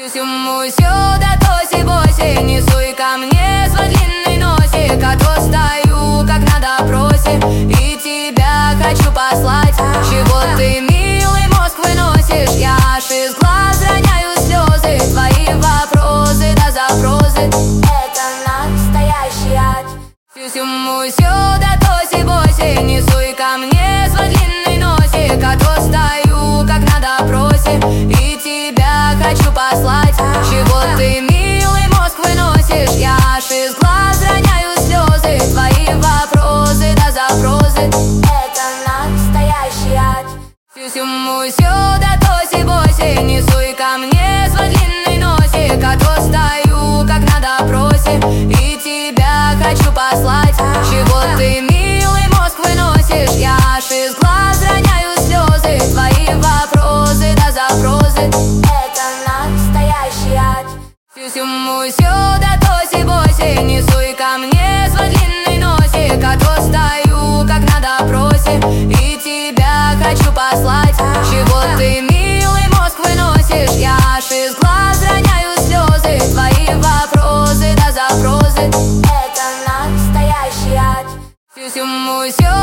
Сюда тоси-боси, не суй ко мне свой длинный носик, а то стою как на допросе и тебя хочу послать. Чего ты, милый, мозг выносишь? Я аж из глаз роняю слезы. Твои вопросы да запросы — это настоящий ад. Сюда тоси-боси, не суй ко мне свой длинный носик, а то стою как на допросе и тебя хочу послать. Чего ты, милый, мозг выносишь? Я аж из глаз роняю слезы. Твои вопросы да запросы — это настоящий ад. Сюда тоси-боси, не суй ко мне свой длинный носик, а то стою как на допросе и тебя хочу послать. Чего ты, милый, мозг выносишь? Я аж из глаз роняю слезы. Твои вопросы да запросы — это настоящий ад. Сюда тоси-боси, не суй ко мне свой длинный носик, а то стою как на допросе и тебя хочу послать. Чего ты, милый, мозг выносишь? Я аж из глаз роняю слезы. Твои вопросы да запросы — это настоящий ад.